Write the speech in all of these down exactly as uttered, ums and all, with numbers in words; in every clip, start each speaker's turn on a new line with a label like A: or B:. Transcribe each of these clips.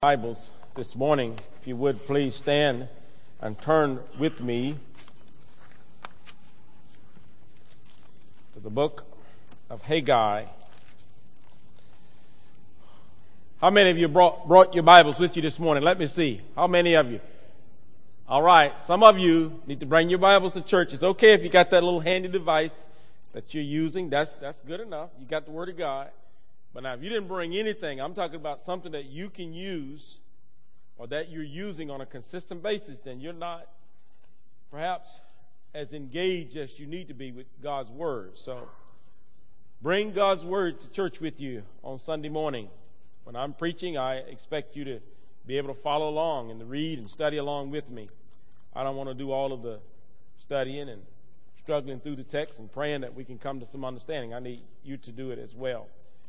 A: Bibles this morning. If you would please stand and turn with me to the book of Haggai. How many of you brought, brought your Bibles with you this morning? Let me see. How many of you? All right. Some of you need to bring your Bibles to church. It's okay if you got that little handy device that you're using. That's, that's good enough. You got the Word of God. But now, if you didn't bring anything, I'm talking about something that you can use or that you're using on a consistent basis, then you're not perhaps as engaged as you need to be with God's Word. So bring God's Word to church with you on Sunday morning. When I'm preaching, I expect you to be able to follow along and to read and study along with me. I don't want to do all of the studying and struggling through the text and praying that we can come to some understanding. I need you to do it as well.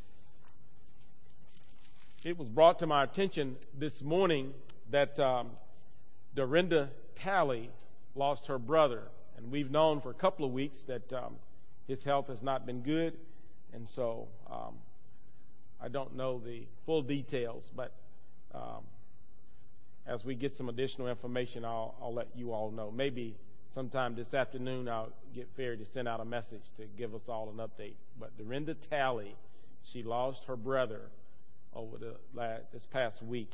A: It was brought to my attention this morning that um, Dorinda Talley lost her brother. And we've known for a couple of weeks that um, his health has not been good. And so um, I don't know the full details, but um, as we get some additional information, I'll, I'll let you all know. Maybe sometime this afternoon I'll get Ferry to send out a message to give us all an update. But Dorinda Talley, she lost her brother over the last, this past week.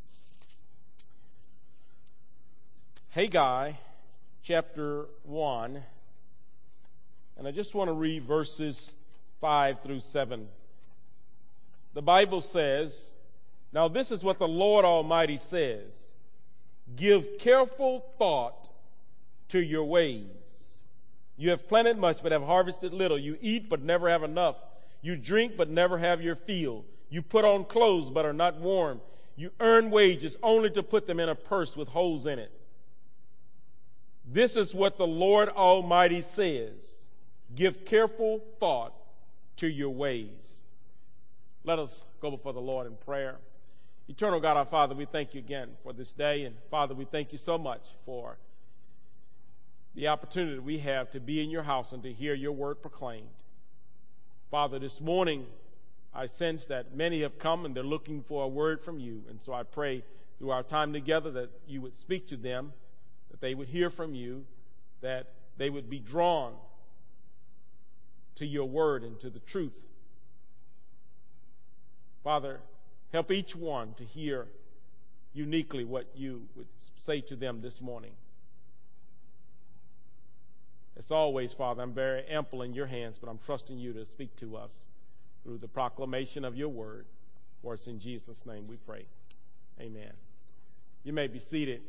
A: Haggai chapter one, and I just want to read verses five through seven. The Bible says, "Now this is what the Lord Almighty says, give careful thought to your ways. You have planted much but have harvested little. You eat but never have enough. You drink but never have your fill. You put on clothes but are not warm. You earn wages only to put them in a purse with holes in it. This is what the Lord Almighty says. Give careful thought to your ways." Let us go before the Lord in prayer. Eternal God, our Father, we thank you again for this day. And Father, we thank you so much for the opportunity we have to be in your house and to hear your word proclaimed. Father, this morning, I sense that many have come and they're looking for a word from you. And so I pray through our time together that you would speak to them, that they would hear from you, that they would be drawn to your word and to the truth. Father, help each one to hear uniquely what you would say to them this morning. As always, Father, I'm very ample in your hands, but I'm trusting you to speak to us through the proclamation of your word. For it's in Jesus' name we pray. Amen. You may be seated.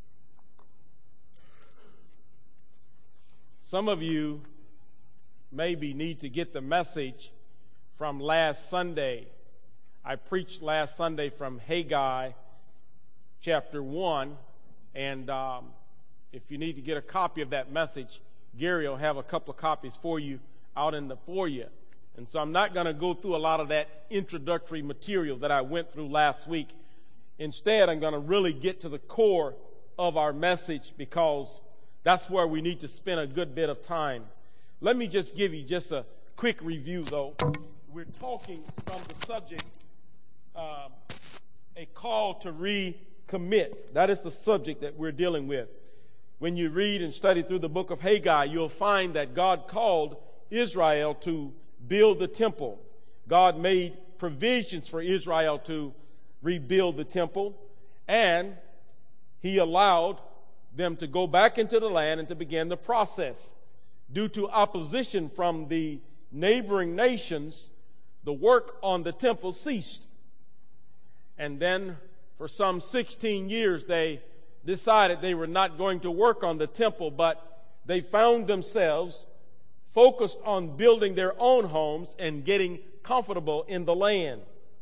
A: Some of you maybe need to get the message from last Sunday. I preached last Sunday from Haggai chapter one, and um, if you need to get a copy of that message, Gary will have a couple of copies for you out in the foyer. And so I'm not going to go through a lot of that introductory material that I went through last week. Instead, I'm going to really get to the core of our message because that's where we need to spend a good bit of time. Let me just give you just a quick review, though. We're talking from the subject, uh, a call to recommit. That is the subject that we're dealing with. When you read and study through the book of Haggai, you'll find that God called Israel to build the temple. God made provisions for Israel to rebuild the temple, and he allowed them to go back into the land and to begin the process. Due to opposition from the neighboring nations, the work on the temple ceased. And then for some sixteen years, they decided they were not going to work on the temple, but they found themselves focused on building their own homes and getting comfortable in the land.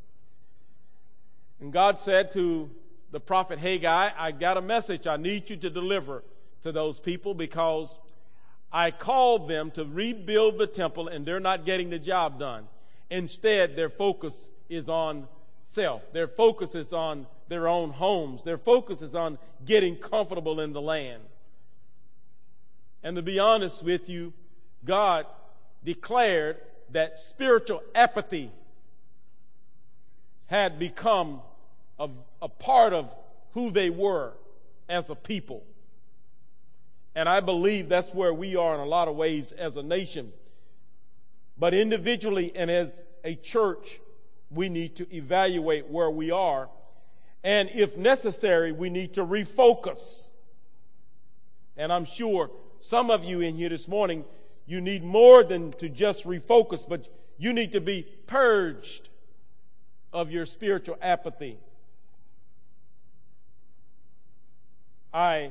A: And God said to the prophet Haggai, I got a message I need you to deliver to those people because I called them to rebuild the temple and they're not getting the job done. Instead, their focus is on self. Their focus is on their own homes. Their focus is on getting comfortable in the land. And to be honest with you, God declared that spiritual apathy had become a, a part of who they were as a people. And I believe that's where we are in a lot of ways as a nation. But individually and as a church, we need to evaluate where we are. And if necessary, we need to refocus. And I'm sure some of you in here this morning, you need more than to just refocus, but you need to be purged of your spiritual apathy. I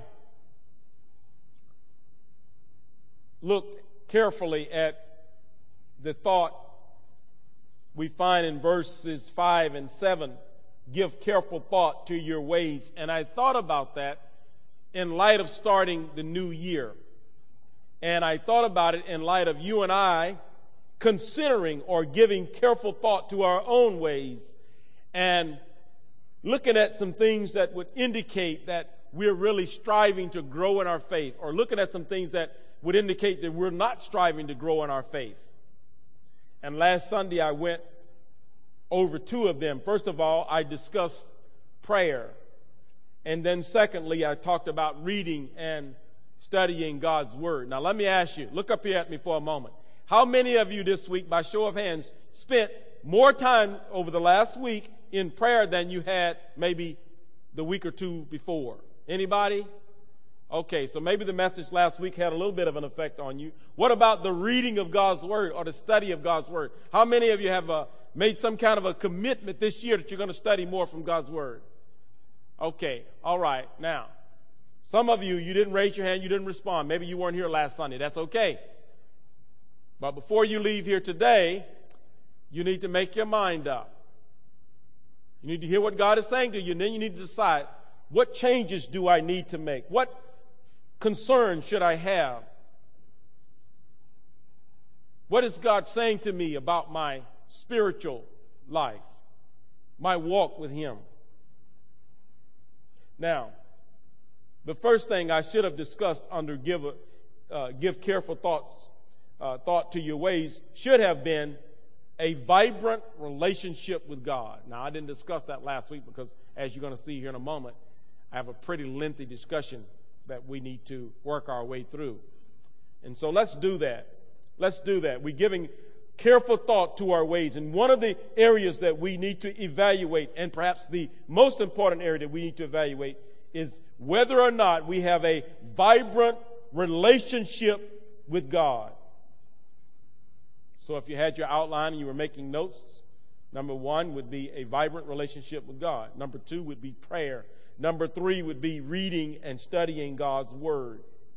A: looked carefully at the thought we find in verses five and seven, give careful thought to your ways. And I thought about that in light of starting the new year. And I thought about it in light of you and I considering or giving careful thought to our own ways and looking at some things that would indicate that we're really striving to grow in our faith, or looking at some things that would indicate that we're not striving to grow in our faith. And last Sunday I went over two of them. First of all, I discussed prayer. And then secondly, I talked about reading and studying God's Word. Now let me ask you, look up here at me for a moment. How many of you this week, by show of hands, spent more time over the last week in prayer than you had maybe the week or two before? Anybody? Okay, so maybe the message last week had a little bit of an effect on you. What about the reading of God's Word or the study of God's Word? How many of you have uh, made some kind of a commitment this year that you're going to study more from God's Word? Okay, all right. Now, some of you, you didn't raise your hand, you didn't respond. Maybe you weren't here last Sunday. That's okay. But before you leave here today, you need to make your mind up. You need to hear what God is saying to you, and then you need to decide, what changes do I need to make? What concern should I have? What is God saying to me about my spiritual life, my walk with Him? Now, the first thing I should have discussed under give, uh, give careful thoughts, uh, thought to your ways should have been a vibrant relationship with God. Now, I didn't discuss that last week because, as you're going to see here in a moment, I have a pretty lengthy discussion that we need to work our way through. And so let's do that. Let's do that. We're giving careful thought to our ways. And one of the areas that we need to evaluate, and perhaps the most important area that we need to evaluate, is whether or not we have a vibrant relationship with God. So if you had your outline and you were making notes, number one would be a vibrant relationship with God. Number two would be prayer. Number three would be reading and studying God's Word.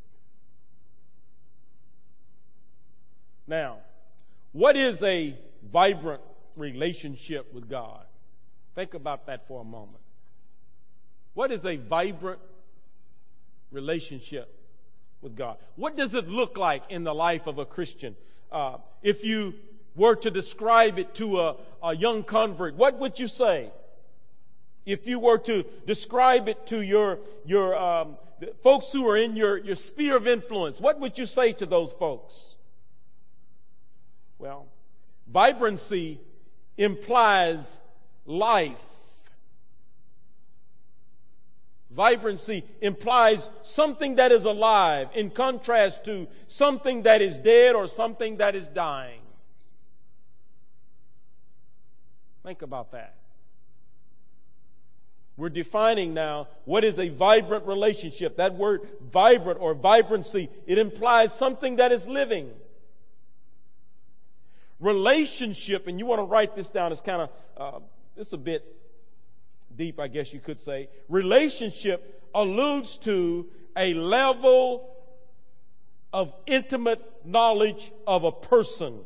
A: Now, what is a vibrant relationship with God? Think about that for a moment. What is a vibrant relationship with God? What does it look like in the life of a Christian? Uh, if you were to describe it to a, a young convert, what would you say? If you were to describe it to your your um, folks who are in your, your sphere of influence, what would you say to those folks? Well, vibrancy implies life. Vibrancy implies something that is alive, in contrast to something that is dead or something that is dying. Think about that. We're defining now what is a vibrant relationship. That word vibrant or vibrancy, it implies something that is living. Relationship, and you want to write this down, it's kind of, uh, it's a bit deep, I guess you could say. Relationship alludes to a level of intimate knowledge of a person.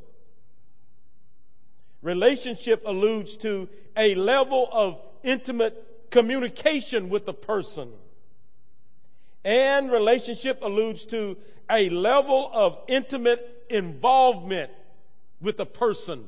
A: Relationship alludes to a level of intimate communication with the person. And relationship alludes to a level of intimate involvement with the person.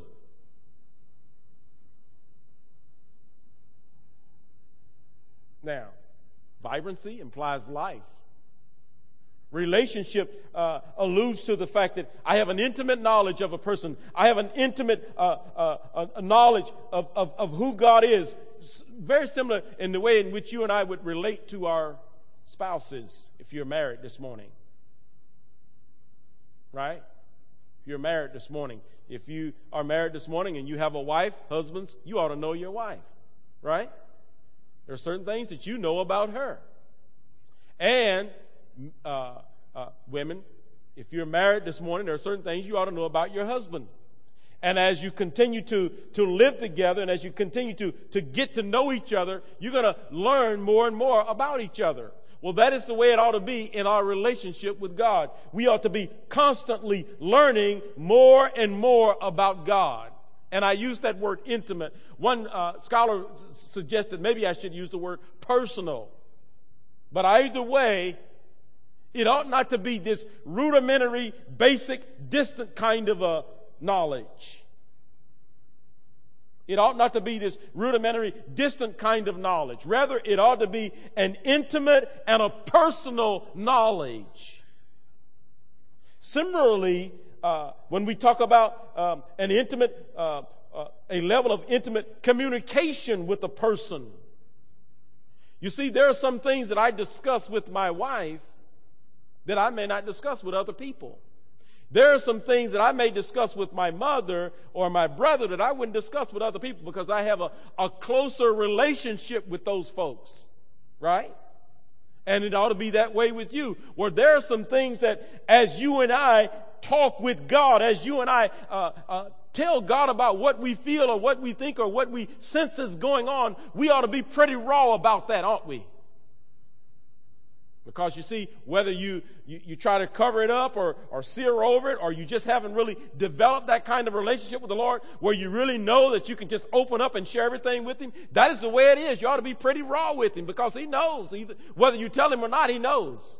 A: Now, vibrancy implies life. Relationship uh, alludes to the fact that I have an intimate knowledge of a person. I have an intimate uh, uh, uh, knowledge of, of, of who God is. very similar in the way in which you and I would relate to our spouses if you're married this morning. Right? If you're married this morning. If you are married this morning and you have a wife, husbands, you ought to know your wife. Right? There are certain things that you know about her. And uh, uh, women, if you're married this morning, there are certain things you ought to know about your husband. And as you continue to, to live together and as you continue to, to get to know each other, you're going to learn more and more about each other. Well, that is the way it ought to be in our relationship with God. We ought to be constantly learning more and more about God. And I use that word intimate. One uh, scholar s- suggested maybe I should use the word personal. But either way, it ought not to be this rudimentary, basic, distant kind of a knowledge. It ought not to be this rudimentary, distant kind of knowledge. Rather, it ought to be an intimate and a personal knowledge. Similarly, uh, when we talk about um, an intimate, uh, uh, a level of intimate communication with a person, you see, there are some things that I discuss with my wife that I may not discuss with other people. There are some things that I may discuss with my mother or my brother that I wouldn't discuss with other people because I have a, a closer relationship with those folks, right? And it ought to be that way with you, where there are some things that as you and I talk with God, as you and I uh, uh, tell God about what we feel or what we think or what we sense is going on, we ought to be pretty raw about that, aren't we? Because you see, whether you, you, you try to cover it up or, or sear over it, or you just haven't really developed that kind of relationship with the Lord where you really know that you can just open up and share everything with Him, that is the way it is. You ought to be pretty raw with Him because He knows. Either, whether you tell Him or not, He knows.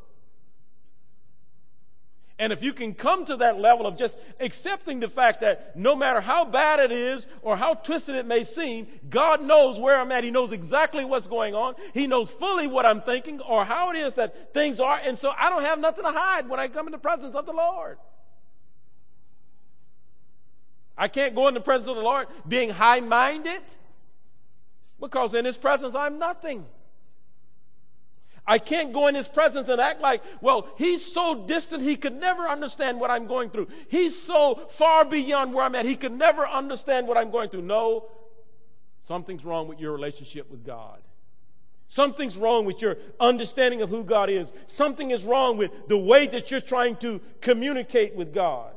A: And if you can come to that level of just accepting the fact that no matter how bad it is or how twisted it may seem, God knows where I'm at. He knows exactly what's going on. He knows fully what I'm thinking or how it is that things are. And so I don't have nothing to hide when I come in the presence of the Lord. I can't go in the presence of the Lord being high-minded because in His presence I'm nothing. I can't go in His presence and act like, well, He's so distant He could never understand what I'm going through. He's so far beyond where I'm at, He could never understand what I'm going through. No, something's wrong with your relationship with God. Something's wrong with your understanding of who God is. Something is wrong with the way that you're trying to communicate with God.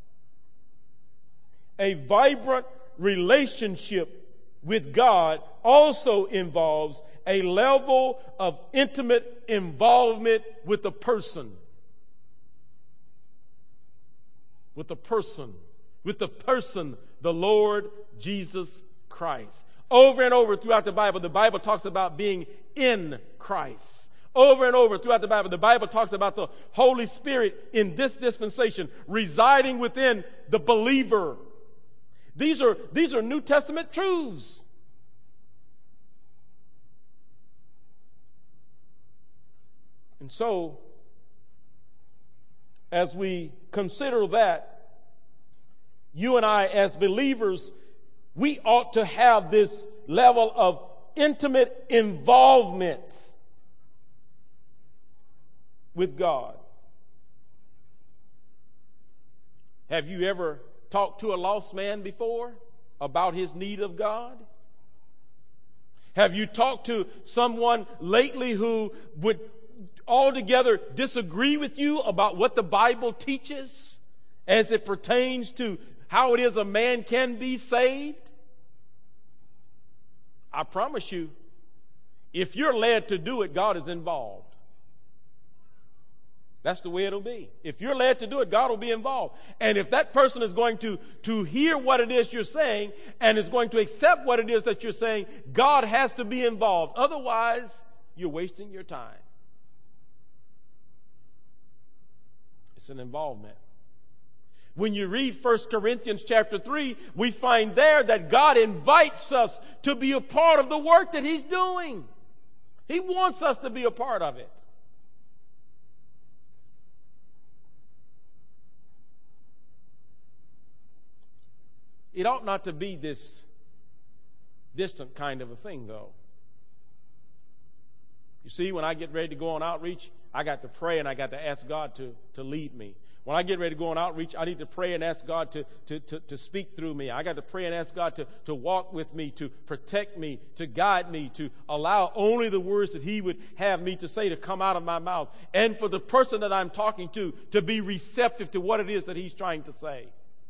A: A vibrant relationship with God also involves a level of intimate involvement with the person. With the person. With the person, the Lord Jesus Christ. Over and over throughout the Bible, the Bible talks about being in Christ. Over and over throughout the Bible, the Bible talks about the Holy Spirit in this dispensation residing within the believer. These are, these are New Testament truths. And so, as we consider that, you and I as believers, we ought to have this level of intimate involvement with God. Have you ever talked to a lost man before about his need of God? Have you talked to someone lately who would altogether disagree with you about what the Bible teaches as it pertains to how it is a man can be saved? I promise you, if you're led to do it, God is involved. That's the way it'll be. If you're led to do it, God will be involved. And if that person is going to, to hear what it is you're saying and is going to accept what it is that you're saying, God has to be involved. Otherwise, you're wasting your time. It's an involvement. When you read First Corinthians chapter three, we find there that God invites us to be a part of the work that He's doing. He wants us to be a part of it. It ought not to be this distant kind of a thing, though. You see, when I get ready to go on outreach, I got to pray and I got to ask God to, to lead me. When I get ready to go on outreach, I need to pray and ask God to, to, to, to speak through me. I got to pray and ask God to, to walk with me, to protect me, to guide me, to allow only the words that He would have me to say to come out of my mouth. And for the person that I'm talking to, to be receptive to what it is that He's trying to say.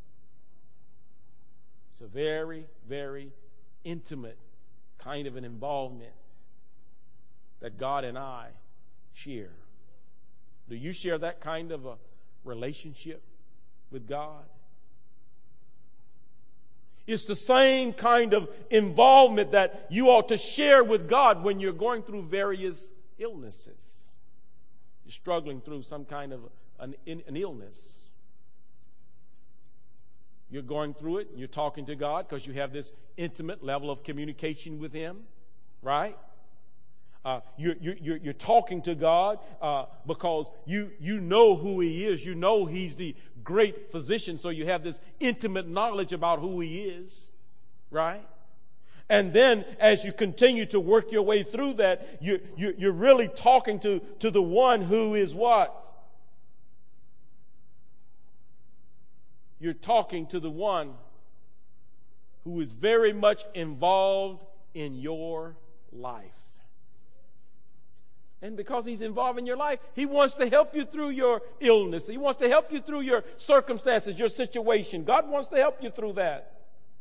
A: It's a very, very intimate kind of an involvement that God and I share. Do you share that kind of a relationship with God? It's the same kind of involvement that you ought to share with God when you're going through various illnesses. You're struggling through some kind of an, an illness. You're going through it, and you're talking to God because you have this intimate level of communication with Him, right? Uh, you're, you're, you're talking to God uh, because you, you know who He is. You know He's the great physician, so you have this intimate knowledge about who He is, right? And then as you continue to work your way through that, you, you, you're really talking to, to the one who is what? You're talking to the one who is very much involved in your life. And because He's involved in your life, He wants to help you through your illness. He wants to help you through your circumstances, your situation. God wants to help you through that.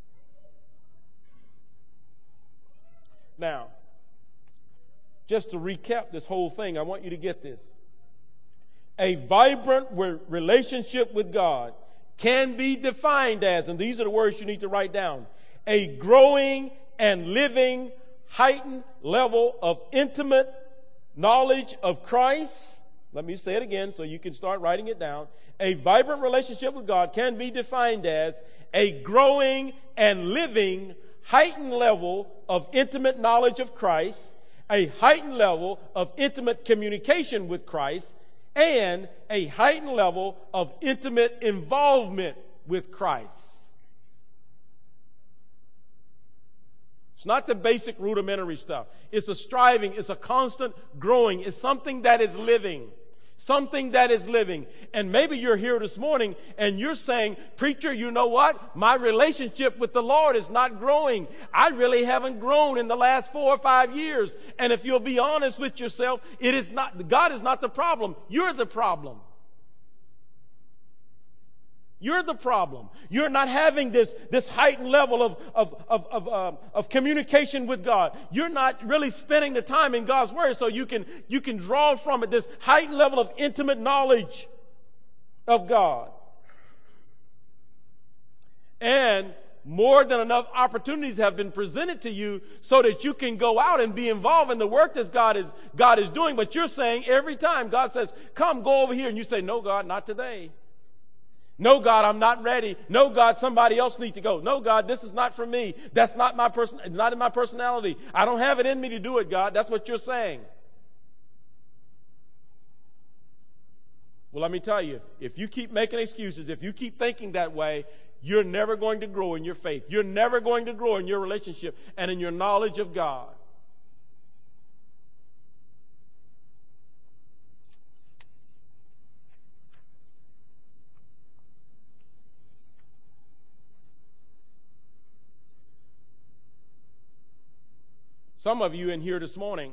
A: Now, just to recap this whole thing, I want you to get this. A vibrant relationship with God can be defined as, and these are the words you need to write down, a growing and living, heightened level of intimate knowledge of Christ. Let me say it again so you can start writing it down. A vibrant relationship with God can be defined as a growing and living, heightened level of intimate knowledge of Christ, a heightened level of intimate communication with Christ, and a heightened level of intimate involvement with Christ. It's not the basic rudimentary stuff. It's a striving. It's a constant growing. It's something that is living. Something that is living. And maybe you're here this morning and you're saying, preacher, you know what? My relationship with the Lord is not growing. I really haven't grown in the last four or five years. And if you'll be honest with yourself, it is not, God is not the problem. You're the problem. You're the problem. You're not having this, this heightened level of, of, of, of, uh, of communication with God. You're not really spending the time in God's Word so you can, you can draw from it this heightened level of intimate knowledge of God. And more than enough opportunities have been presented to you so that you can go out and be involved in the work that God is, God is doing. But you're saying every time God says, come, go over here. And you say, no, God, not today. No, God, I'm not ready. No, God, somebody else needs to go. No, God, this is not for me. That's not my person. It's not in my personality. I don't have it in me to do it, God. That's what you're saying. Well, let me tell you, if you keep making excuses, if you keep thinking that way, you're never going to grow in your faith. You're never going to grow in your relationship and in your knowledge of God. Some of you in here this morning,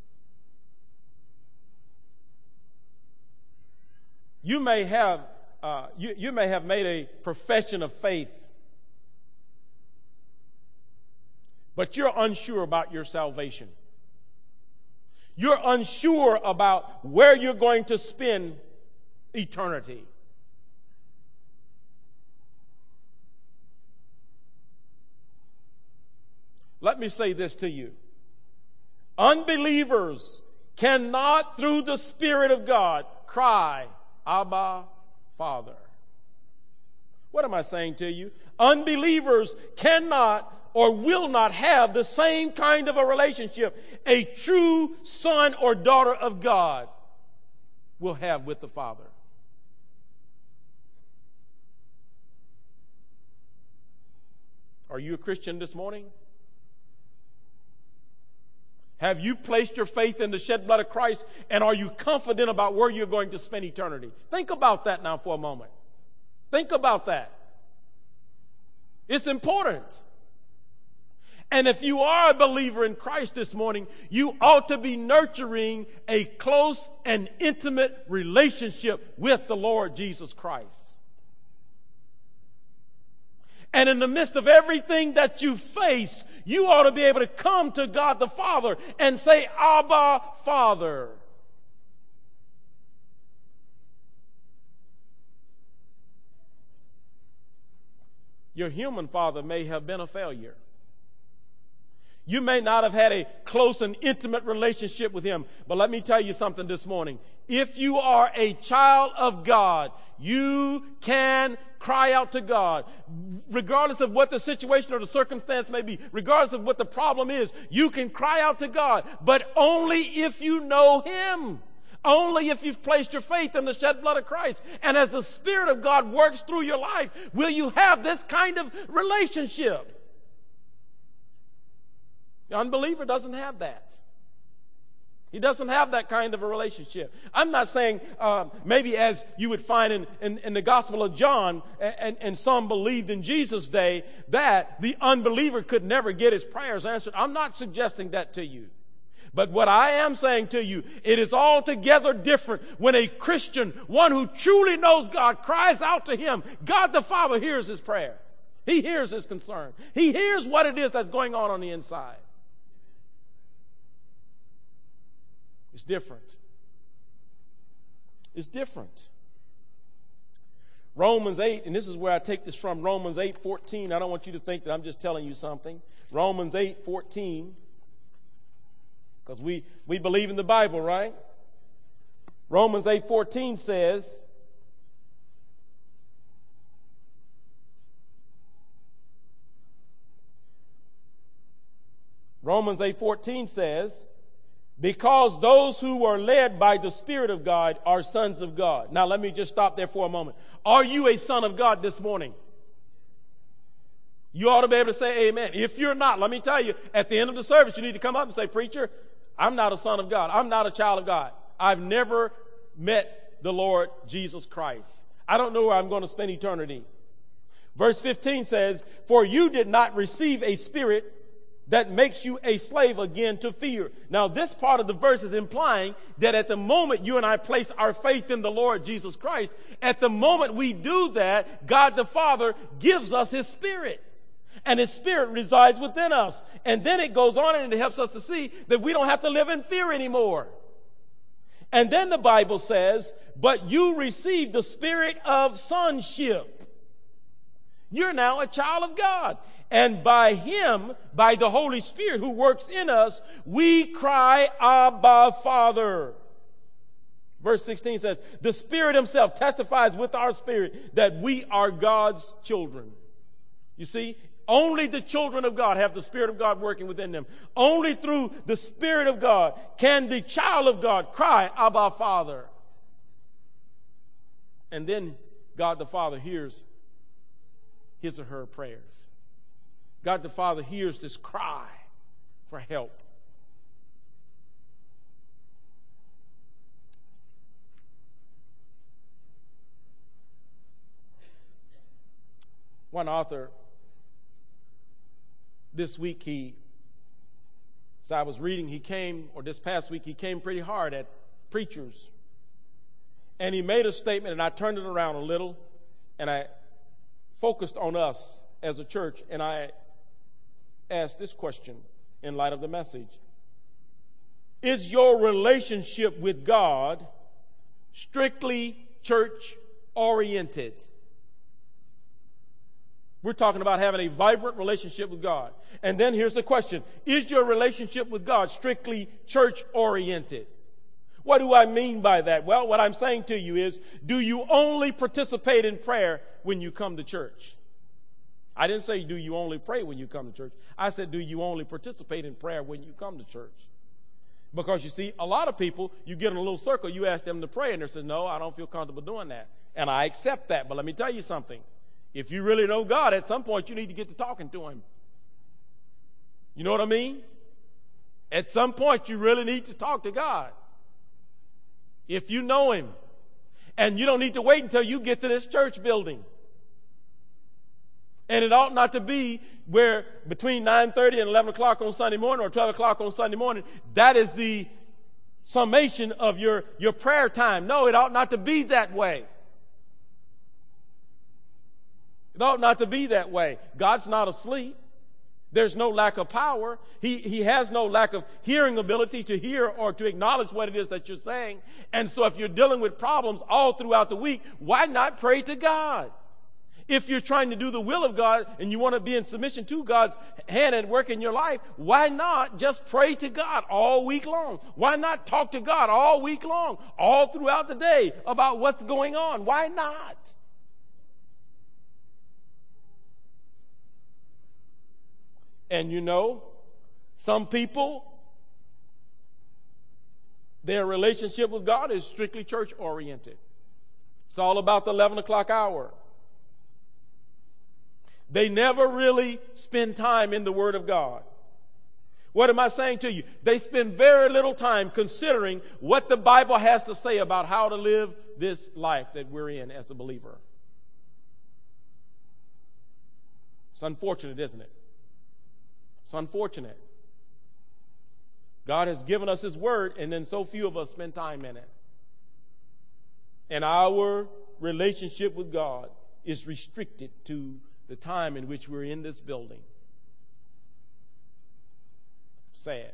A: you may have uh, you, you may have made a profession of faith, but you're unsure about your salvation. You're unsure about where you're going to spend eternity. Let me say this to you. Unbelievers cannot, through the Spirit of God, cry, Abba, Father. What am I saying to you? Unbelievers cannot or will not have the same kind of a relationship a true son or daughter of God will have with the Father. Are you a Christian this morning? Have you placed your faith in the shed blood of Christ, and are you confident about where you're going to spend eternity? Think about that now for a moment. Think about that. It's important. And if you are a believer in Christ this morning, you ought to be nurturing a close and intimate relationship with the Lord Jesus Christ. And in the midst of everything that you face, you ought to be able to come to God the Father and say, Abba, Father. Your human father may have been a failure. You may not have had a close and intimate relationship with him. But let me tell you something this morning. If you are a child of God, you can cry out to God. Regardless of what the situation or the circumstance may be, regardless of what the problem is, you can cry out to God. But only if you know him. Only if you've placed your faith in the shed blood of Christ. And as the Spirit of God works through your life, will you have this kind of relationship? The unbeliever doesn't have that. He doesn't have that kind of a relationship. I'm not saying uh, maybe as you would find in, in, in the Gospel of John, and, and some believed in Jesus' day, that the unbeliever could never get his prayers answered. I'm not suggesting that to you. But what I am saying to you, it is altogether different when a Christian, one who truly knows God, cries out to him. God the Father hears his prayer. He hears his concern. He hears what it is that's going on on the inside. It's different. It's different. Romans eight, and this is where I take this from, Romans eight fourteen. I don't want you to think that I'm just telling you something. Romans eight fourteen. Because we, we believe in the Bible, right? Romans eight fourteen says, Romans eight fourteen says, because those who are led by the Spirit of God are sons of God. Now let me just stop there for a moment. Are you a son of God this morning? You ought to be able to say amen. If you're not, let me tell you, at the end of the service, you need to come up and say, preacher, I'm not a son of God. I'm not a child of God. I've never met the Lord Jesus Christ. I don't know where I'm going to spend eternity. Verse fifteen says, for you did not receive a spirit that makes you a slave again to fear. Now, this part of the verse is implying that at the moment you and I place our faith in the Lord Jesus Christ, at the moment we do that, God the Father gives us his Spirit. And his Spirit resides within us. And then it goes on and it helps us to see that we don't have to live in fear anymore. And then the Bible says, but you received the spirit of sonship. You're now a child of God. And by him, by the Holy Spirit who works in us, we cry, Abba, Father. Verse sixteen says, the Spirit himself testifies with our spirit that we are God's children. You see, only the children of God have the Spirit of God working within them. Only through the Spirit of God can the child of God cry, Abba, Father. And then God the Father hears his or her prayers. God the Father hears this cry for help. One author, this week he, as I was reading, he came, or this past week, he came pretty hard at preachers. And he made a statement, and I turned it around a little, and I focused on us as a church, and I asked this question in light of the message. Is your relationship with God strictly church-oriented? We're talking about having a vibrant relationship with God. And then here's the question. Is your relationship with God strictly church-oriented? What do I mean by that? Well, what I'm saying to you is, do you only participate in prayer when you come to church? I didn't say, do you only pray when you come to church? I said, do you only participate in prayer when you come to church? Because you see, a lot of people, you get in a little circle, you ask them to pray, and they say, no, I don't feel comfortable doing that. And I accept that. But let me tell you something. If you really know God, at some point you need to get to talking to him. You know what I mean? At some point, you really need to talk to God. If you know Him. And you don't need to wait until you get to this church building. And it ought not to be where between nine thirty and eleven o'clock on Sunday morning or twelve o'clock on Sunday morning, that is the summation of your, your prayer time. No, it ought not to be that way. It ought not to be that way. God's not asleep. There's no lack of power. He, he has no lack of hearing ability to hear or to acknowledge what it is that you're saying. And so if you're dealing with problems all throughout the week, why not pray to God? If you're trying to do the will of God and you want to be in submission to God's hand at work in your life, why not just pray to God all week long? Why not talk to God all week long, all throughout the day about what's going on? Why not? And you know, some people, their relationship with God is strictly church oriented. It's all about the eleven o'clock hour. They never really spend time in the Word of God. What am I saying to you? They spend very little time considering what the Bible has to say about how to live this life that we're in as a believer. It's unfortunate, isn't it? It's unfortunate. God has given us His Word, and then so few of us spend time in it. And our relationship with God is restricted to the time in which we're in this building. Sad.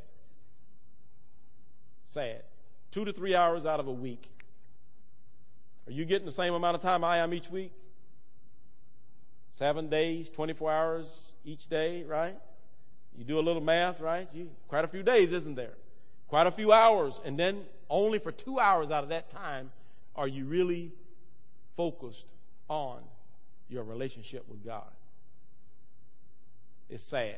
A: Sad. Two to three hours out of a week. Are you getting the same amount of time I am each week? Seven days, twenty-four hours each day, right? You do a little math, right? You, quite a few days, isn't there? Quite a few hours. And then only for two hours out of that time are you really focused on your relationship with God. It's sad.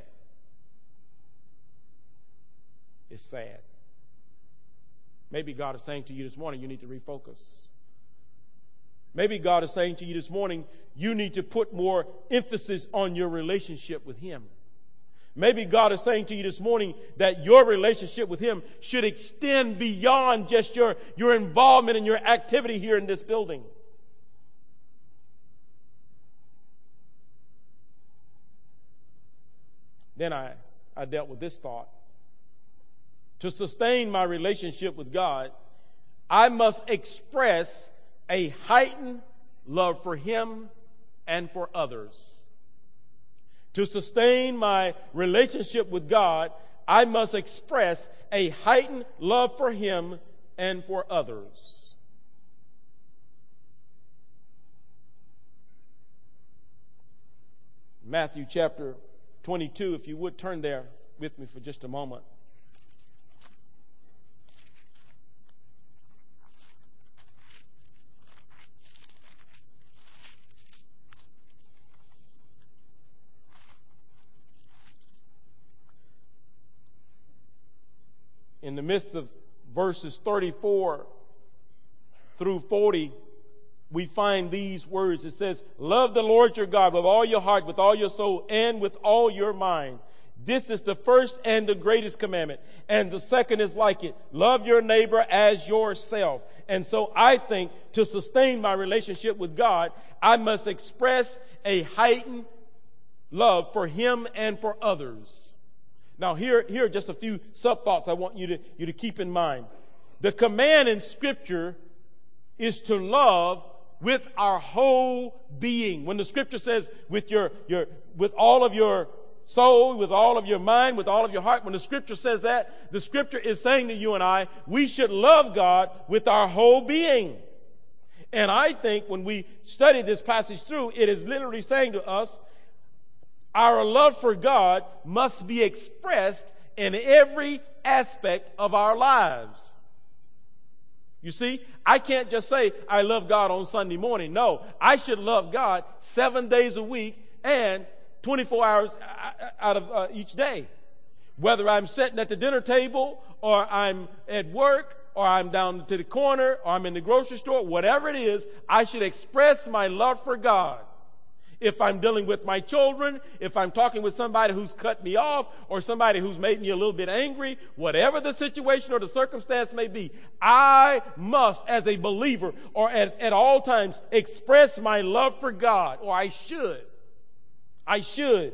A: It's sad. Maybe God is saying to you this morning, you need to refocus. Maybe God is saying to you this morning, you need to put more emphasis on your relationship with Him. Maybe God is saying to you this morning that your relationship with Him should extend beyond just your, your involvement and your activity here in this building. Then I, I dealt with this thought. To sustain my relationship with God, I must express a heightened love for Him and for others. To sustain my relationship with God, I must express a heightened love for Him and for others. Matthew chapter twenty-two, if you would turn there with me for just a moment. In the midst of verses thirty-four through forty, we find these words. It says, love the Lord your God with all your heart, with all your soul, and with all your mind. This is the first and the greatest commandment. And the second is like it. Love your neighbor as yourself. And so I think to sustain my relationship with God, I must express a heightened love for Him and for others. Now, here, here are just a few sub-thoughts I want you to, you to keep in mind. The command in Scripture is to love with our whole being. When the Scripture says with your, your, with all of your soul, with all of your mind, with all of your heart, when the Scripture says that, the Scripture is saying to you and I, we should love God with our whole being. And I think when we study this passage through, it is literally saying to us, our love for God must be expressed in every aspect of our lives. You see, I can't just say I love God on Sunday morning. No, I should love God seven days a week and twenty-four hours out of uh, each day. Whether I'm sitting at the dinner table or I'm at work or I'm down to the corner or I'm in the grocery store, whatever it is, I should express my love for God If I'm dealing with my children, if I'm talking with somebody who's cut me off or somebody who's made me a little bit angry, whatever the situation or the circumstance may be, I must, as a believer or at, at all times, express my love for God, or I should. I should.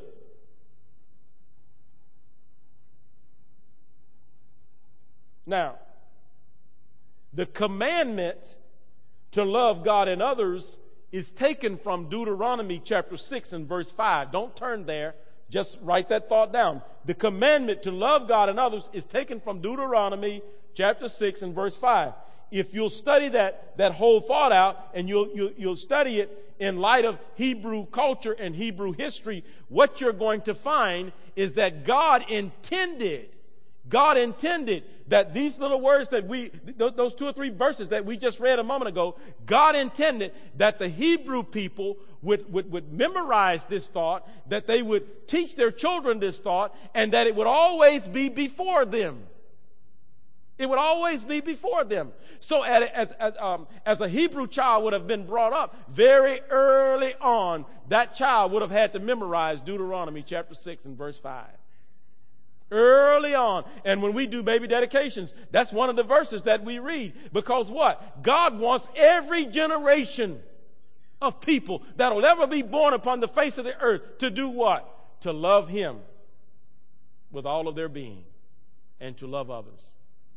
A: Now, the commandment to love God and others is taken from Deuteronomy chapter six and verse five. Don't turn there. Just write that thought down. The commandment to love God and others is taken from Deuteronomy chapter six and verse five. If you'll study that, that whole thought out, and you'll, you'll, you'll study it in light of Hebrew culture and Hebrew history, what you're going to find is that God intended God intended that these little words that we, those two or three verses that we just read a moment ago, God intended that the Hebrew people would, would, would memorize this thought, that they would teach their children this thought, and that it would always be before them. It would always be before them. So as, as, um, as a Hebrew child would have been brought up, very early on, that child would have had to memorize Deuteronomy chapter six and verse five. Early on. And when we do baby dedications, that's one of the verses that we read. Because what? God wants every generation of people that will ever be born upon the face of the earth to do what? To love Him with all of their being and to love others.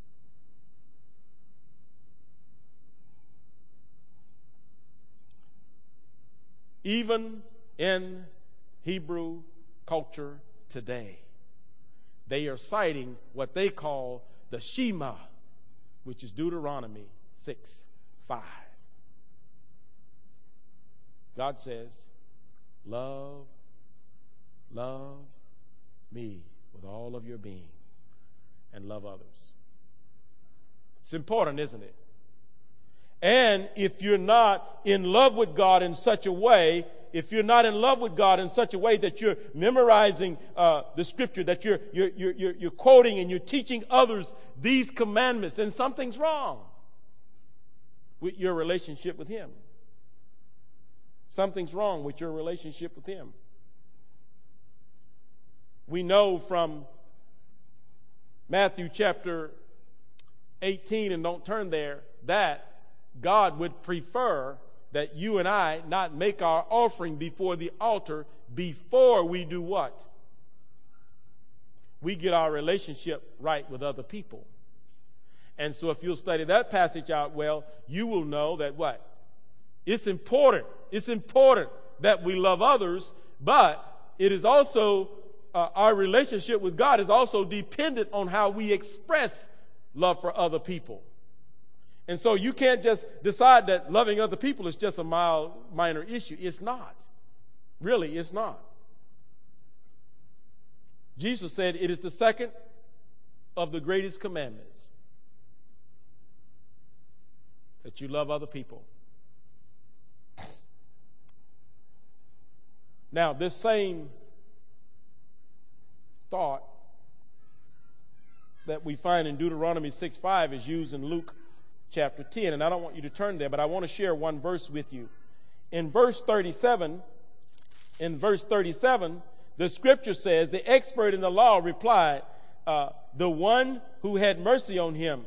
A: Even in Hebrew culture today, they are citing what they call the Shema, which is Deuteronomy six five. God says, love, love me with all of your being and love others. It's important, isn't it? And if you're not in love with God in such a way, if you're not in love with God in such a way that you're memorizing uh, the scripture, that you're, you're, you're, you're quoting and you're teaching others these commandments, then something's wrong with your relationship with Him. Something's wrong with your relationship with Him. We know from Matthew chapter eighteen, and don't turn there, that God would prefer that you and I not make our offering before the altar before we do what? We get our relationship right with other people. And so if you'll study that passage out well, you will know that what? It's important. It's important that we love others, but it is also, uh, our relationship with God is also dependent on how we express love for other people. And so you can't just decide that loving other people is just a mild, minor issue. It's not. Really, it's not. Jesus said it is the second of the greatest commandments, that you love other people. Now, this same thought that we find in Deuteronomy six five is used in Luke chapter ten, and I don't want you to turn there, but I want to share one verse with you. In verse thirty-seven, in verse thirty-seven, the scripture says, the expert in the law replied, uh, the one who had mercy on him.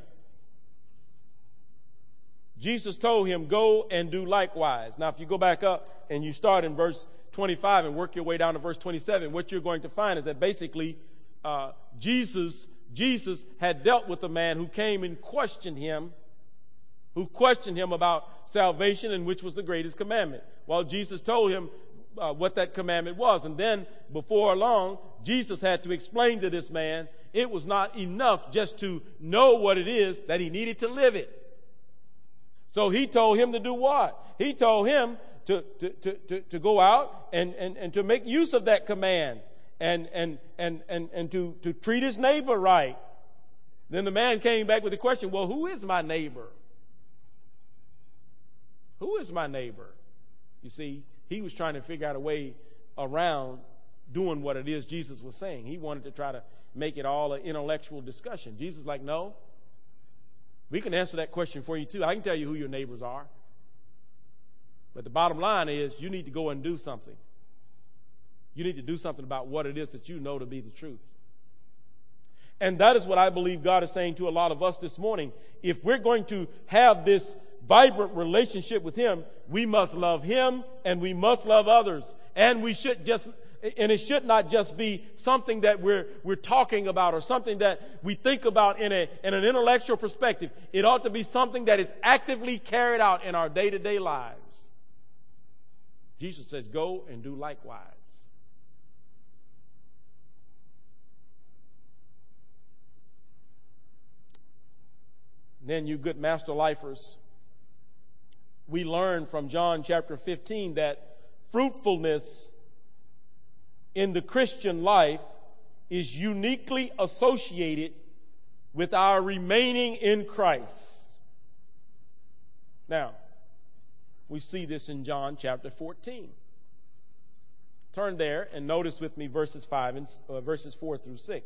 A: Jesus told him, go and do likewise. Now, if you go back up and you start in verse twenty-five and work your way down to verse twenty-seven, what you're going to find is that basically uh, Jesus, Jesus had dealt with a man who came and questioned him, who questioned him about salvation and which was the greatest commandment. Well, Jesus told him uh, what that commandment was. And then before long, Jesus had to explain to this man it was not enough just to know what it is, that he needed to live it. So he told him to do what? He told him to, to, to, to, to go out and, and, and to make use of that command and, and, and, and, and to, to treat his neighbor right. Then the man came back with the question, well, who is my neighbor? Who is my neighbor? You see, he was trying to figure out a way around doing what it is Jesus was saying. He wanted to try to make it all an intellectual discussion. Jesus is like, no, we can answer that question for you too. I can tell you who your neighbors are. But the bottom line is you need to go and do something. You need to do something about what it is that you know to be the truth. And that is what I believe God is saying to a lot of us this morning. If we're going to have this vibrant relationship with Him, we must love Him and we must love others. And we should just, and it should not just be something that we're we're talking about or something that we think about in a in an intellectual perspective. It ought to be something that is actively carried out in our day-to-day lives. Jesus says, "Go and do likewise." Then, you good master lifers, we learn from John chapter fifteen that fruitfulness in the Christian life is uniquely associated with our remaining in Christ. Now, we see this in John chapter fourteen. Turn there and notice with me verses five and uh, verses four through six.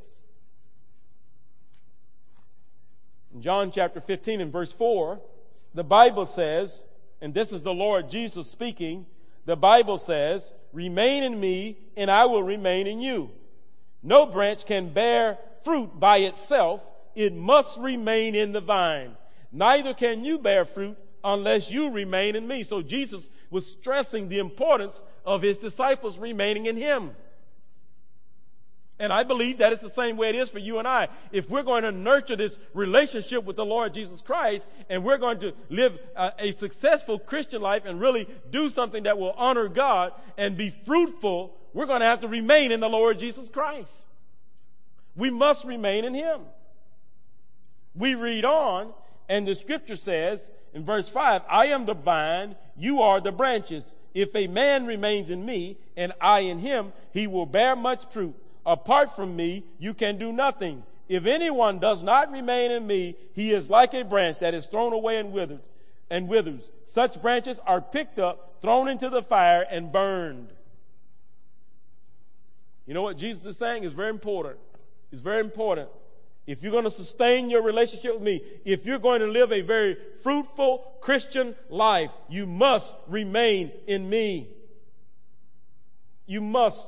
A: In John chapter fifteen and verse four, the Bible says, and this is the Lord Jesus speaking, the Bible says, "Remain in me, and I will remain in you. No branch can bear fruit by itself. It must remain in the vine. Neither can you bear fruit unless you remain in me." So Jesus was stressing the importance of His disciples remaining in Him. And I believe that it's the same way it is for you and I. If we're going to nurture this relationship with the Lord Jesus Christ, and we're going to live a, a successful Christian life and really do something that will honor God and be fruitful, we're going to have to remain in the Lord Jesus Christ. We must remain in Him. We read on, and the scripture says in verse five, "I am the vine, you are the branches. If a man remains in me, and I in him, he will bear much fruit. Apart from me, you can do nothing. If anyone does not remain in me, he is like a branch that is thrown away and withers, and withers. Such branches are picked up, thrown into the fire, and burned." You know what Jesus is saying is very important. It's very important. If you're going to sustain your relationship with me, if you're going to live a very fruitful Christian life, you must remain in me. You must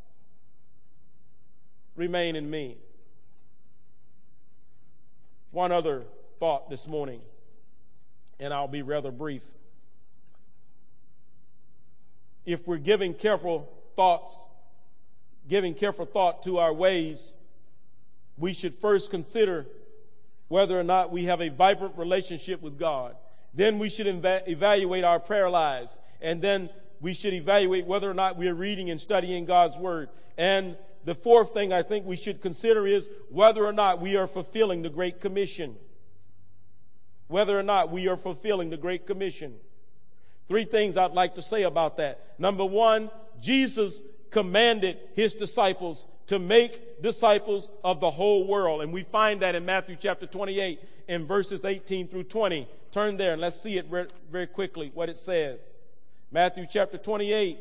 A: remain in me. One other thought this morning, and I'll be rather brief. If we're giving careful thoughts, giving careful thought to our ways, we should first consider whether or not we have a vibrant relationship with God. Then we should eva- evaluate our prayer lives. And then we should evaluate whether or not we are reading and studying God's Word. And the fourth thing I think we should consider is whether or not we are fulfilling the Great Commission. Whether or not we are fulfilling the Great Commission. Three things I'd like to say about that. Number one, Jesus commanded His disciples to make disciples of the whole world. And we find that in Matthew chapter twenty-eight in verses eighteen through twenty. Turn there and let's see it very, very quickly, what it says. Matthew chapter twenty-eight.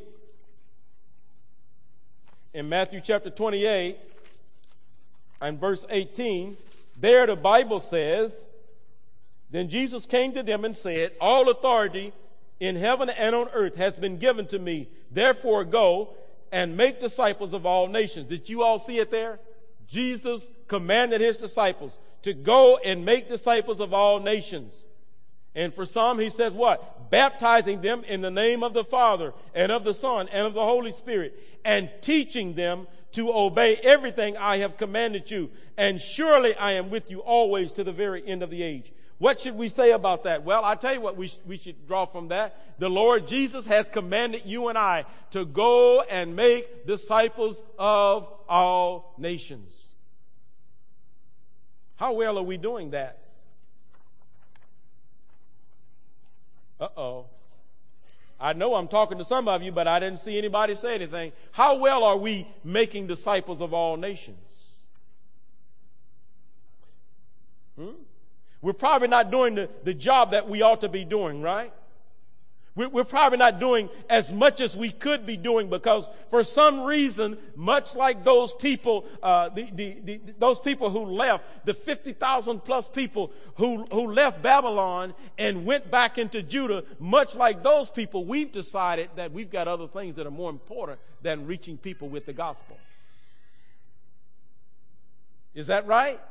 A: In Matthew chapter twenty-eight and verse eighteen, there the Bible says, "Then Jesus came to them and said, All authority in heaven and on earth has been given to me. Therefore go and make disciples of all nations." Did you all see it there? Jesus commanded His disciples to go and make disciples of all nations. And for some, He says what? Baptizing them in the name of the Father and of the Son and of the Holy Spirit, and teaching them to obey everything I have commanded you. And surely I am with you always to the very end of the age. What should we say about that? Well, I tell you what we, sh- we should draw from that. The Lord Jesus has commanded you and I to go and make disciples of all nations. How well are we doing that? Uh-oh. I know I'm talking to some of you, but I didn't see anybody say anything. How well are we making disciples of all nations? Hmm? We're probably not doing the, the job that we ought to be doing, right? We're probably not doing as much as we could be doing because for some reason, much like those people, uh, the, the, the, those people who left, the fifty thousand plus people who, who left Babylon and went back into Judah, much like those people, we've decided that we've got other things that are more important than reaching people with the gospel. Is that right?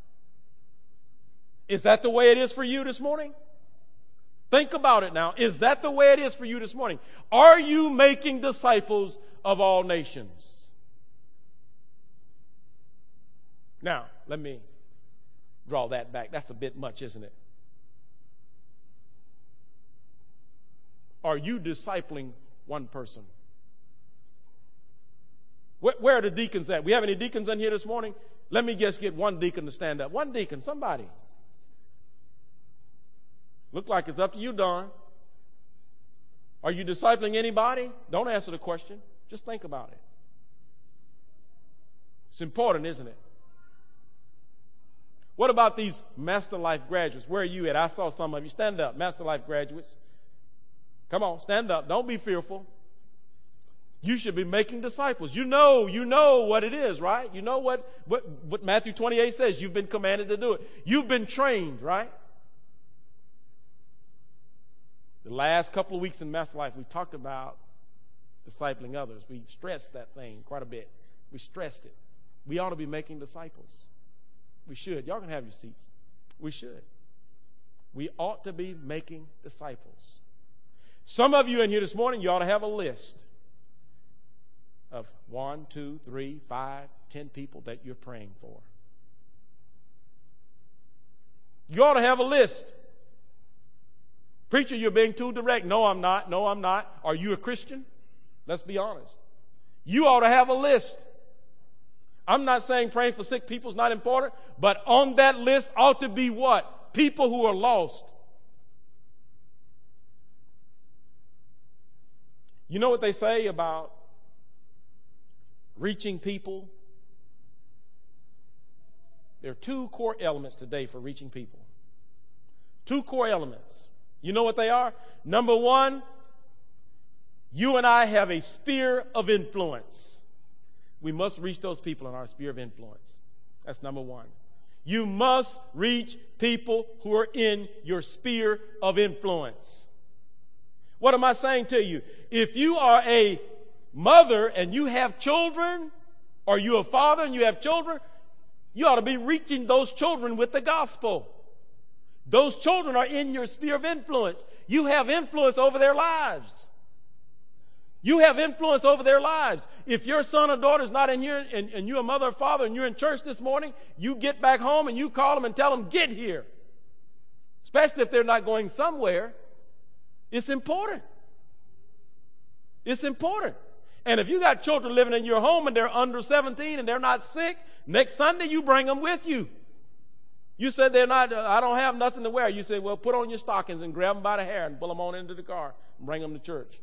A: Is that the way it is for you this morning? Think about it now. Is that the way it is for you this morning? Are you making disciples of all nations? Now, let me draw that back. That's a bit much, isn't it? Are you discipling one person? Where, where are the deacons at? We have any deacons in here this morning? Let me just get one deacon to stand up. One deacon, somebody. Look like it's up to you, Don. Are you discipling anybody? Don't answer the question. Just think about it. It's important, isn't it? What about these Master Life graduates? Where are you at? I saw some of you. Stand up, Master Life graduates. Come on, stand up. Don't be fearful. You should be making disciples. You know, you know what it is, right? You know what, what, what Matthew twenty-eight says. You've been commanded to do it. You've been trained, right? The last couple of weeks in Master Life, we talked about discipling others. We stressed that thing quite a bit. We stressed it. We ought to be making disciples. We should. Y'all can have your seats. We should. We ought to be making disciples. Some of you in here this morning, you ought to have a list of one, two, three, five, ten people that you're praying for. You ought to have a list. Preacher, you're being too direct. No, I'm not. No, I'm not. Are you a Christian? Let's be honest. You ought to have a list. I'm not saying praying for sick people is not important, but on that list ought to be what? People who are lost. You know what they say about reaching people? There are two core elements today for reaching people. Two core elements. You know what they are? Number one, you and I have a sphere of influence. We must reach those people in our sphere of influence. That's number one. You must reach people who are in your sphere of influence. What am I saying to you? If you are a mother and you have children, or you're a father and you have children, you ought to be reaching those children with the gospel. Those children are in your sphere of influence. You have influence over their lives. You have influence over their lives. If your son or daughter is not in here and, and you're a mother or father and you're in church this morning, you get back home and you call them and tell them, get here. Especially if they're not going somewhere. It's important. It's important. And if you got children living in your home and they're under seventeen and they're not sick, next Sunday you bring them with you. You said they're not, uh, I don't have nothing to wear. You say, well, put on your stockings and grab them by the hair and pull them on into the car and bring them to church.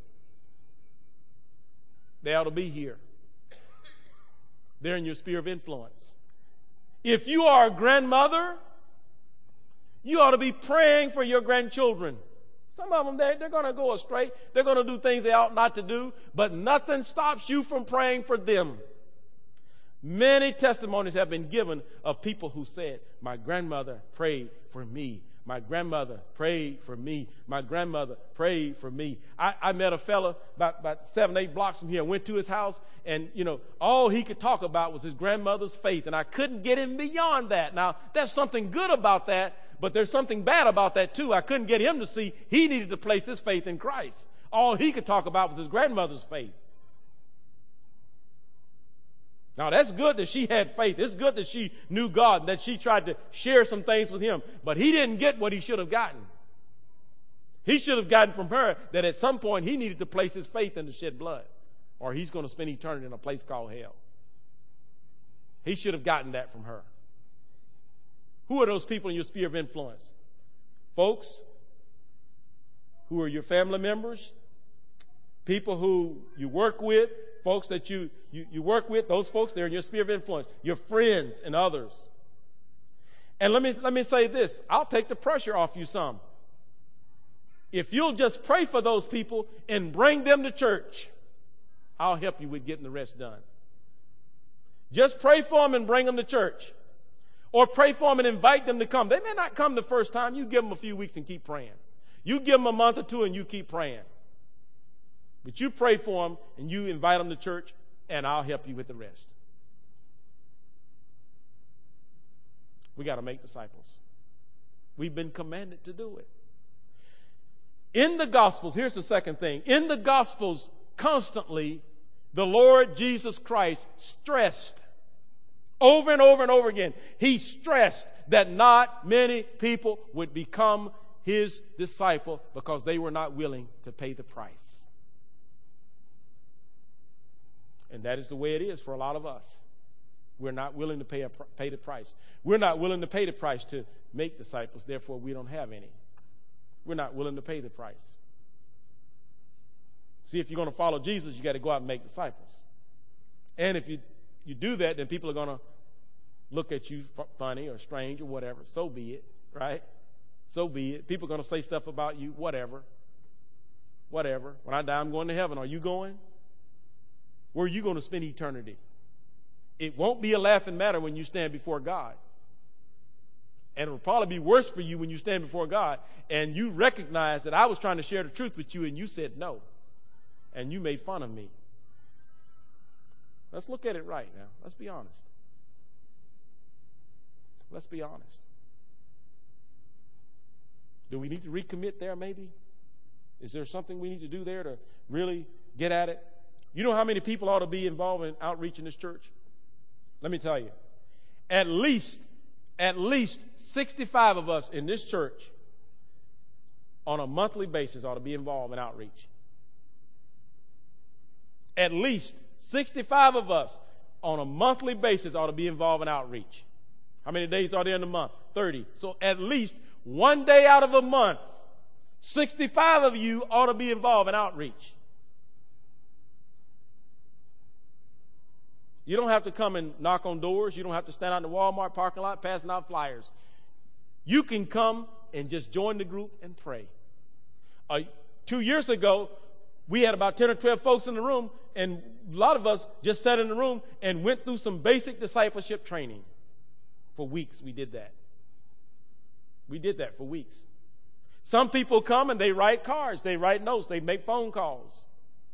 A: They ought to be here. They're in your sphere of influence. If you are a grandmother, you ought to be praying for your grandchildren. Some of them, they're, they're going to go astray. They're going to do things they ought not to do, but nothing stops you from praying for them. Many testimonies have been given of people who said, my grandmother prayed for me. My grandmother prayed for me. My grandmother prayed for me. I, I met a fella about, about seven, eight blocks from here. I went to his house, and, you know, all he could talk about was his grandmother's faith, and I couldn't get him beyond that. Now, there's something good about that, but there's something bad about that, too. I couldn't get him to see he needed to place his faith in Christ. All he could talk about was his grandmother's faith. Now, that's good that she had faith. It's good that she knew God, that she tried to share some things with him. But he didn't get what he should have gotten. He should have gotten from her that at some point he needed to place his faith in the shed blood, or he's going to spend eternity in a place called hell. He should have gotten that from her. Who are those people in your sphere of influence? Folks who are your family members, people who you work with, folks that you, you, you work with, those folks, they're in your sphere of influence, your friends and others. And let me, let me say this, I'll take the pressure off you some. If you'll just pray for those people and bring them to church, I'll help you with getting the rest done. Just pray for them and bring them to church. Or pray for them and invite them to come. They may not come the first time. You give them a few weeks and keep praying. You give them a month or two and you keep praying. But you pray for them and you invite them to church, and I'll help you with the rest. We got to make disciples. We've been commanded to do it. In the Gospels, here's the second thing. In the Gospels, constantly, the Lord Jesus Christ stressed over and over and over again. He stressed that not many people would become his disciple because they were not willing to pay the price. And that is the way it is for a lot of us. We're not willing to pay, a, pay the price. We're not willing to pay the price to make disciples. Therefore, we don't have any. We're not willing to pay the price. See, if you're going to follow Jesus, you got to go out and make disciples. And if you, you do that, then people are going to look at you f- funny or strange or whatever. So be it, right? So be it. People are going to say stuff about you, whatever. Whatever. When I die, I'm going to heaven. Are you going? Where are you going to spend eternity? It won't be a laughing matter when you stand before God. And it will probably be worse for you when you stand before God and you recognize that I was trying to share the truth with you and you said no. And you made fun of me. Let's look at it right now. Let's be honest. Let's be honest. Do we need to recommit there maybe? Is there something we need to do there to really get at it? You know how many people ought to be involved in outreach in this church? Let me tell you. At least, at least sixty-five of us in this church on a monthly basis ought to be involved in outreach. At least sixty-five of us on a monthly basis ought to be involved in outreach. How many days are there in a month? thirty. So at least one day out of a month, sixty-five of you ought to be involved in outreach. You don't have to come and knock on doors. You don't have to stand out in the Walmart parking lot passing out flyers. You can come and just join the group and pray. Uh, two years ago, we had about ten or twelve folks in the room, and a lot of us just sat in the room and went through some basic discipleship training. For weeks, we did that. We did that for weeks. Some people come and they write cards, they write notes, they make phone calls.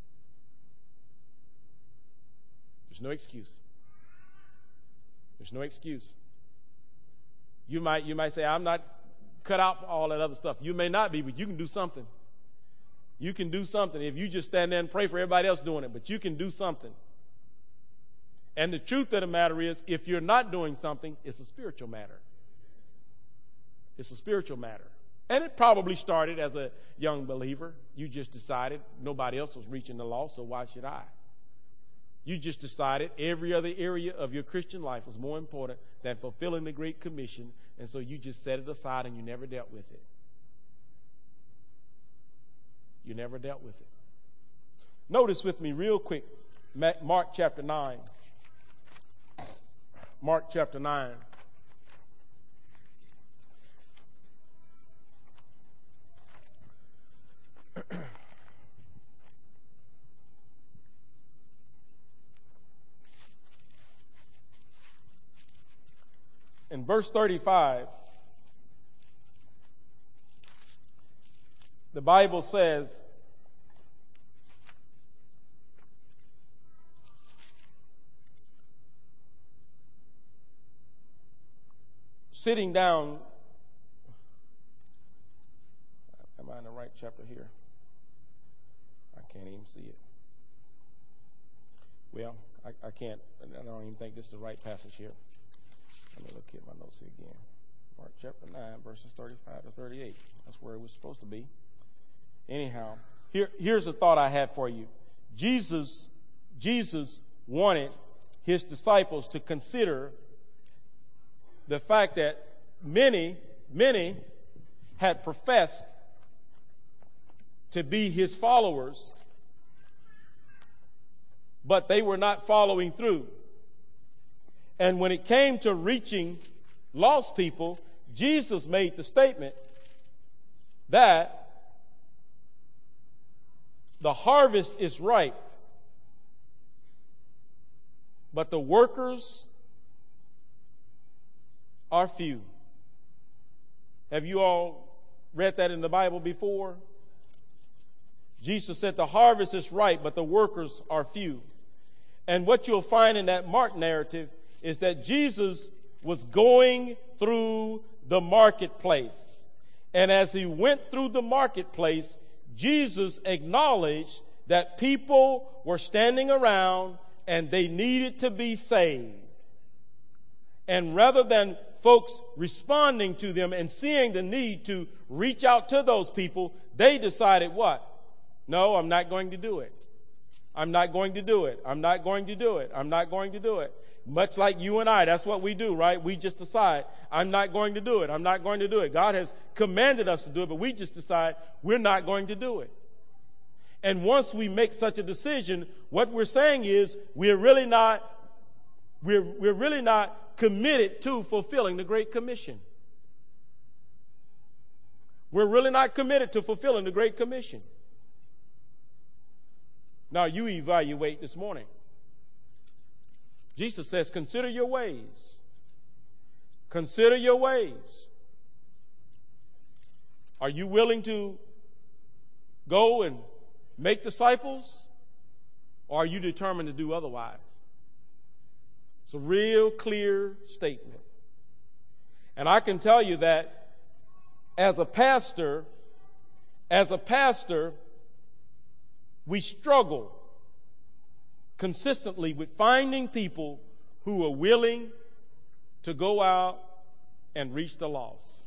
A: There's no excuse. There's no excuse. You might, you might say, I'm not cut out for all that other stuff. You may not be, but you can do something. You can do something if you just stand there and pray for everybody else doing it, but you can do something. And the truth of the matter is, if you're not doing something, it's a spiritual matter. It's a spiritual matter. And it probably started as a young believer. You just decided nobody else was reaching the law, so why should I? You just decided every other area of your Christian life was more important than fulfilling the Great Commission, and so you just set it aside and you never dealt with it. You never dealt with it. Notice with me real quick, Mark chapter nine. Mark chapter nine. In verse thirty-five, the Bible says, sitting down, am I in the right chapter here? I can't even see it. Well, I, I can't, I don't even think this is the right passage here. Let me look at my notes here again. Mark chapter nine, verses thirty-five to thirty-eight. That's where it was supposed to be. Anyhow, here, here's a thought I have for you. Jesus, Jesus wanted his disciples to consider the fact that many, many had professed to be his followers, but they were not following through. And when it came to reaching lost people, Jesus made the statement that The harvest is ripe, but the workers are few. Have you all read that in the Bible before? Jesus said the harvest is ripe, but the workers are few. And what you'll find in that Mark narrative is that Jesus was going through the marketplace. And as he went through the marketplace, Jesus acknowledged that people were standing around and they needed to be saved. And rather than folks responding to them and seeing the need to reach out to those people, they decided what? No, I'm not going to do it. I'm not going to do it. I'm not going to do it. I'm not going to do it. Much like you and I, that's what we do, right? We just decide, I'm not going to do it. I'm not going to do it. God has commanded us to do it, but we just decide we're not going to do it. And once we make such a decision, what we're saying is we're really not, we're, we're really not committed to fulfilling the Great Commission. We're really not committed to fulfilling the Great Commission. Now you evaluate this morning. Jesus says, consider your ways. Consider your ways. Are you willing to go and make disciples? Or are you determined to do otherwise? It's a real clear statement. And I can tell you that as a pastor, as a pastor, we struggle consistently with finding people who are willing to go out and reach the lost.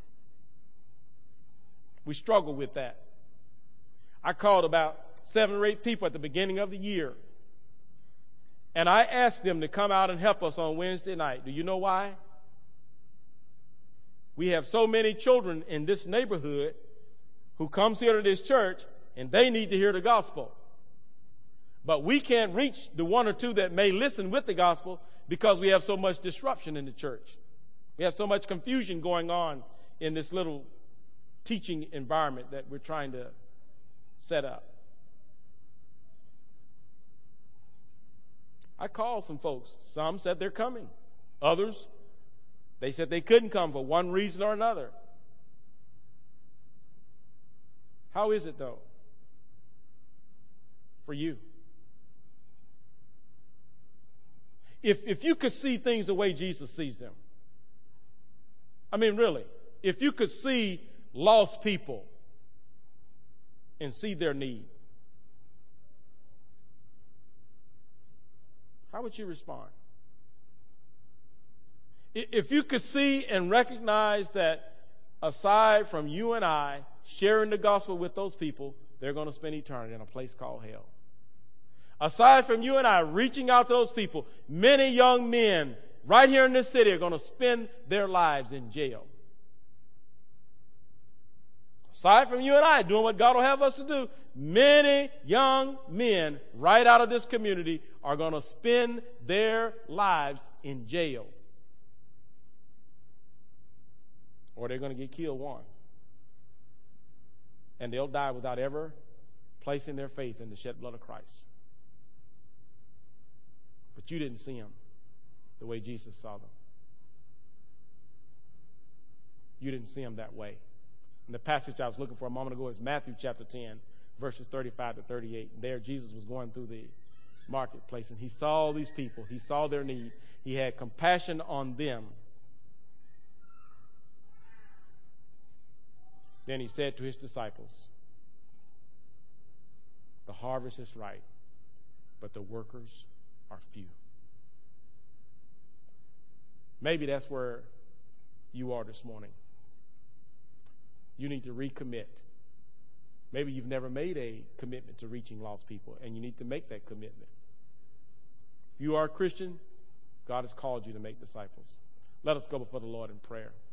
A: We struggle with that. I called about seven or eight people at the beginning of the year, and I asked them to come out and help us on Wednesday night. Do you know why? We have so many children in this neighborhood who comes here to this church, and they need to hear the gospel. But we can't reach the one or two that may listen with the gospel because we have so much disruption in the church. We have so much confusion going on in this little teaching environment that we're trying to set up. I called some folks. Some said they're coming. Others, they said they couldn't come for one reason or another. How is it, though, for you? If, if you could see things the way Jesus sees them, I mean, really, if you could see lost people and see their need, how would you respond? If you could see and recognize that aside from you and I sharing the gospel with those people, they're going to spend eternity in a place called hell. Aside from you and I reaching out to those people, many young men right here in this city are going to spend their lives in jail. Aside from you and I doing what God will have us to do, many young men right out of this community are going to spend their lives in jail. Or they're going to get killed one. And they'll die without ever placing their faith in the shed blood of Christ. But you didn't see them the way Jesus saw them. You didn't see them that way. And the passage I was looking for a moment ago is Matthew chapter ten, verses thirty-five to thirty-eight. There Jesus was going through the marketplace, and he saw all these people. He saw their need. He had compassion on them. Then he said to his disciples, the harvest is ripe, but the workers are few. Maybe that's where you are this morning. You need to recommit. Maybe you've never made a commitment to reaching lost people, and you need to make that commitment. If you are a Christian, God has called you to make disciples. Let us go before the Lord in prayer.